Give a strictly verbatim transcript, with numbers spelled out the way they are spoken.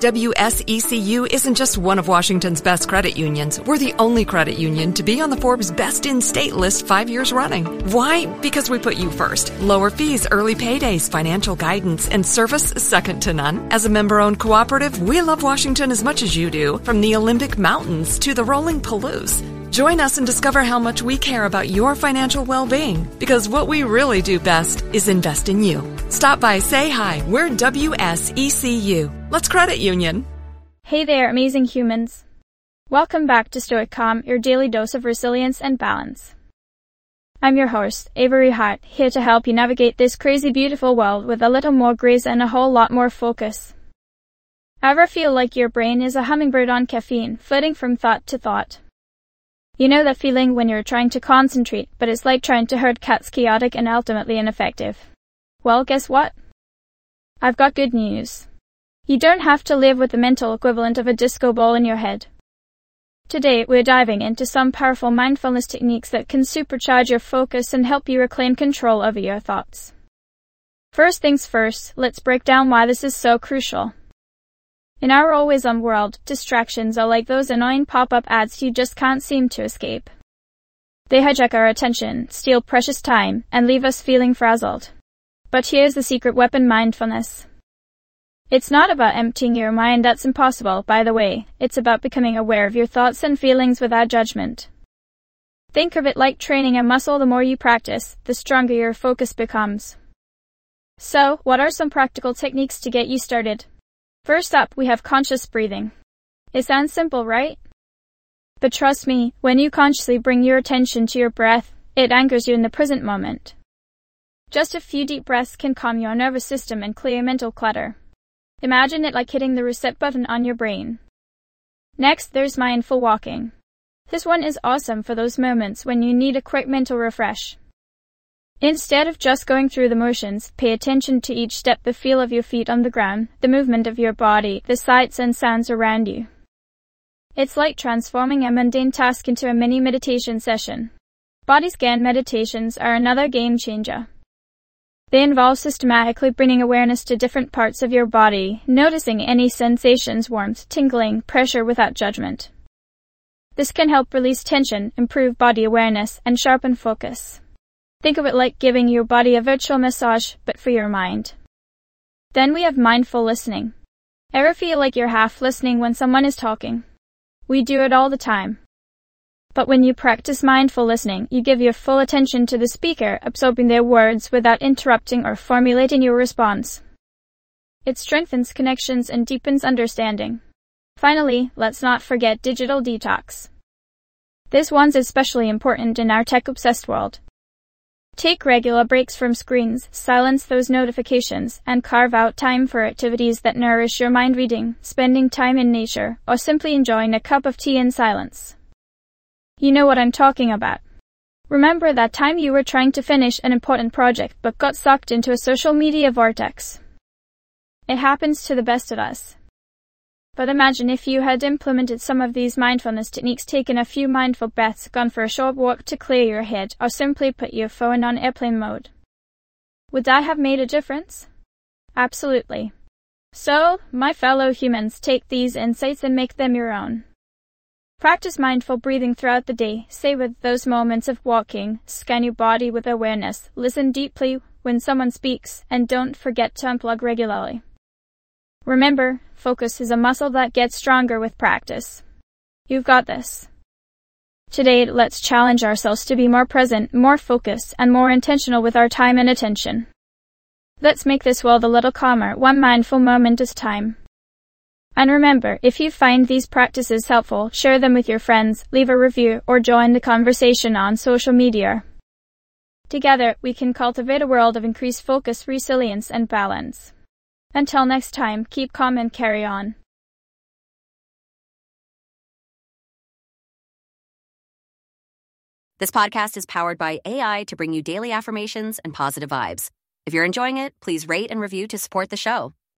W S E C U isn't just one of Washington's best credit unions. We're the only credit union to be on the Forbes Best in State list five years running. Why? Because we put you first. Lower fees, early paydays, financial guidance, and service second to none. As a member-owned cooperative, we love Washington as much as you do, from the Olympic Mountains to the rolling Palouse. Join us and discover how much we care about your financial well-being, because what we really do best is invest in you. Stop by, say hi. We're W S E C U. Let's credit union. Hey there, amazing humans. Welcome back to Stoic Calm, your daily dose of resilience and balance. I'm your host, Avery Hart, here to help you navigate this crazy beautiful world with a little more grace and a whole lot more focus. Ever feel like your brain is a hummingbird on caffeine, flitting from thought to thought? You know that feeling when you're trying to concentrate, but it's like trying to herd cats, chaotic and ultimately ineffective. Well, guess what? I've got good news. You don't have to live with the mental equivalent of a disco ball in your head. Today, we're diving into some powerful mindfulness techniques that can supercharge your focus and help you reclaim control over your thoughts. First things first, let's break down why this is so crucial. In our always-on world, distractions are like those annoying pop-up ads you just can't seem to escape. They hijack our attention, steal precious time, and leave us feeling frazzled. But here's the secret weapon: mindfulness. It's not about emptying your mind, that's impossible, by the way. It's about becoming aware of your thoughts and feelings without judgment. Think of it like training a muscle. The more you practice, the stronger your focus becomes. So, what are some practical techniques to get you started? First up, we have conscious breathing. It sounds simple, right? But trust me, when you consciously bring your attention to your breath, it anchors you in the present moment. Just a few deep breaths can calm your nervous system and clear mental clutter. Imagine it like hitting the reset button on your brain. Next, there's mindful walking. This one is awesome for those moments when you need a quick mental refresh. Instead of just going through the motions, pay attention to each step, the feel of your feet on the ground, the movement of your body, the sights and sounds around you. It's like transforming a mundane task into a mini meditation session. Body scan meditations are another game changer. They involve systematically bringing awareness to different parts of your body, noticing any sensations, warmth, tingling, pressure without judgment. This can help release tension, improve body awareness, and sharpen focus. Think of it like giving your body a virtual massage, but for your mind. Then we have mindful listening. Ever feel like you're half listening when someone is talking? We do it all the time. But when you practice mindful listening, you give your full attention to the speaker, absorbing their words without interrupting or formulating your response. It strengthens connections and deepens understanding. Finally, let's not forget digital detox. This one's especially important in our tech-obsessed world. Take regular breaks from screens, silence those notifications, and carve out time for activities that nourish your mind: reading, spending time in nature, or simply enjoying a cup of tea in silence. You know what I'm talking about. Remember that time you were trying to finish an important project but got sucked into a social media vortex? It happens to the best of us. But imagine if you had implemented some of these mindfulness techniques, taken a few mindful breaths, gone for a short walk to clear your head, or simply put your phone on airplane mode. Would that have made a difference? Absolutely. So, my fellow humans, take these insights and make them your own. Practice mindful breathing throughout the day. Savor those moments of walking, scan your body with awareness, listen deeply when someone speaks, and don't forget to unplug regularly. Remember, focus is a muscle that gets stronger with practice. You've got this. Today, let's challenge ourselves to be more present, more focused, and more intentional with our time and attention. Let's make this world a little calmer, one mindful moment at a time. And remember, if you find these practices helpful, share them with your friends, leave a review, or join the conversation on social media. Together, we can cultivate a world of increased focus, resilience, and balance. Until next time, keep calm and carry on. This podcast is powered by A I to bring you daily affirmations and positive vibes. If you're enjoying it, please rate and review to support the show.